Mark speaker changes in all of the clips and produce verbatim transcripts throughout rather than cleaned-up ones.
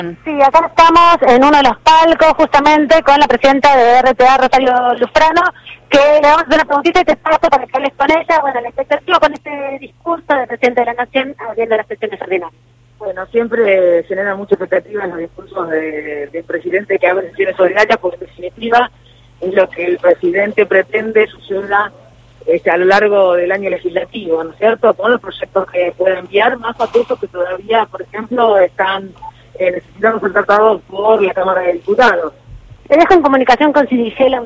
Speaker 1: Sí, acá estamos en uno de los palcos justamente con la presidenta de R T A, Rosario Lufrano, que le vamos a hacer una preguntita y te paso para que hables con ella. Bueno, la expectativa con este discurso del presidente de la Nación abriendo las sesiones ordinarias.
Speaker 2: Bueno, siempre genera mucha expectativa en los discursos de, del presidente que abre sesiones ordinarias, porque en definitiva es lo que el presidente pretende suceda este, a lo largo del año legislativo, ¿no es cierto? Con los proyectos que puede enviar, más aquellos que todavía, por ejemplo, están eh, necesitando ser tratados por la Cámara de Diputados.
Speaker 1: Te dejo en comunicación con Cidigela.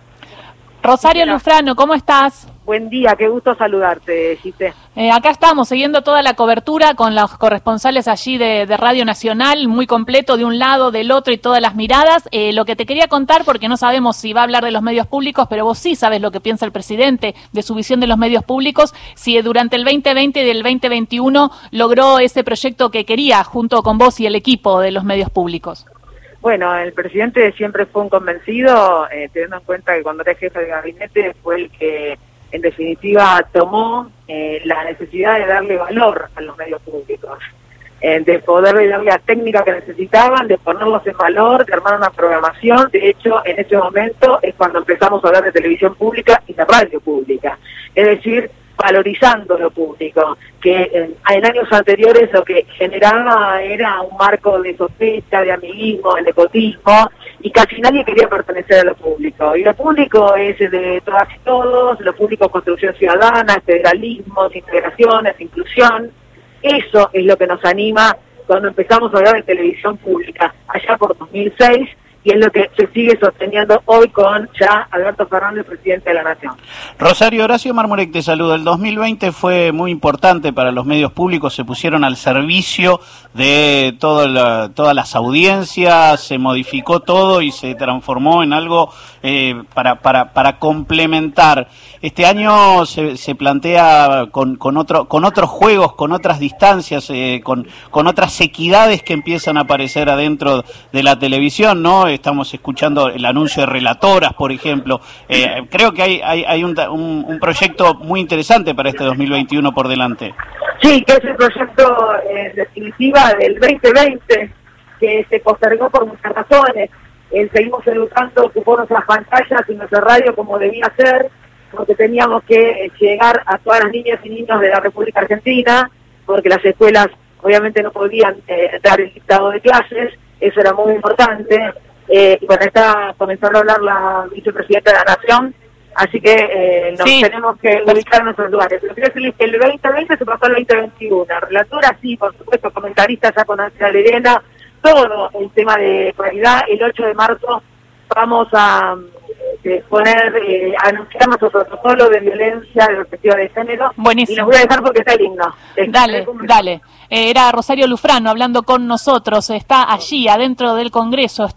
Speaker 3: Rosario Lufrano, ¿cómo estás?
Speaker 2: Buen día, qué gusto saludarte, Gite.
Speaker 3: Eh, acá estamos siguiendo toda la cobertura con los corresponsales allí de, de Radio Nacional, muy completo de un lado, del otro y todas las miradas. Eh, lo que te quería contar, porque no sabemos si va a hablar de los medios públicos, pero vos sí sabes lo que piensa el presidente de su visión de los medios públicos, si durante el veinte veinte y del veinte veintiuno logró ese proyecto que quería junto con vos y el equipo de los medios públicos.
Speaker 2: Bueno, el presidente siempre fue un convencido, eh, teniendo en cuenta que cuando era jefe de gabinete fue el que en definitiva tomó eh, la necesidad de darle valor a los medios públicos, eh, de poder darle la técnica que necesitaban, de ponerlos en valor, de armar una programación. De hecho, en ese momento es cuando empezamos a hablar de televisión pública y de radio pública, es decir, valorizando lo público, que en, en años anteriores lo que generaba era un marco de sospecha, de amiguismo, de nepotismo, y casi nadie quería pertenecer a lo público. Y lo público es de todas y todos, lo público es construcción ciudadana, federalismo, integración, es inclusión. Eso es lo que nos anima cuando empezamos a hablar de televisión pública, allá por dos mil seis, y es lo que se sigue sosteniendo hoy con ya Alberto Fernández, presidente de la Nación.
Speaker 4: Rosario, Horacio Marmurek te saluda. El dos mil veinte fue muy importante para los medios públicos, se pusieron al servicio de toda la, todas las audiencias, se modificó todo y se transformó en algo eh, para, para, para complementar. Este año se, se plantea con, con, otro, con otros juegos, con otras distancias, eh, con, con otras equidades que empiezan a aparecer adentro de la televisión, ¿no? Estamos escuchando el anuncio de relatoras, por ejemplo. Eh, creo que hay, hay, hay un, un, un proyecto muy interesante para este dos mil veintiuno por delante.
Speaker 2: Sí, que es el proyecto en eh, definitiva del veinte veinte, que se postergó por muchas razones. Eh, seguimos educando, ocupó nuestras pantallas y nuestra radio como debía ser, porque teníamos que eh, llegar a todas las niñas y niños de la República Argentina, porque las escuelas obviamente no podían eh, dar el dictado de clases, eso era muy importante. Eh, y bueno, está comenzando a hablar la vicepresidenta de la Nación, así que eh, nos sí. tenemos que ubicar en nuestros lugares. Pero quiero decirles que el veinte veinte se pasó al veinte veintiuno. Relatora, sí, por supuesto, comentaristas ya con Ángela Lerena, todo el tema de actualidad. El ocho de marzo vamos a eh, poner, eh, a anunciar nuestro protocolo de violencia de perspectiva de género.
Speaker 3: Buenísimo.
Speaker 2: Y los voy a dejar porque está el himno.
Speaker 3: Dale, dale. Eh, era Rosario Lufrano hablando con nosotros, está allí adentro del Congreso.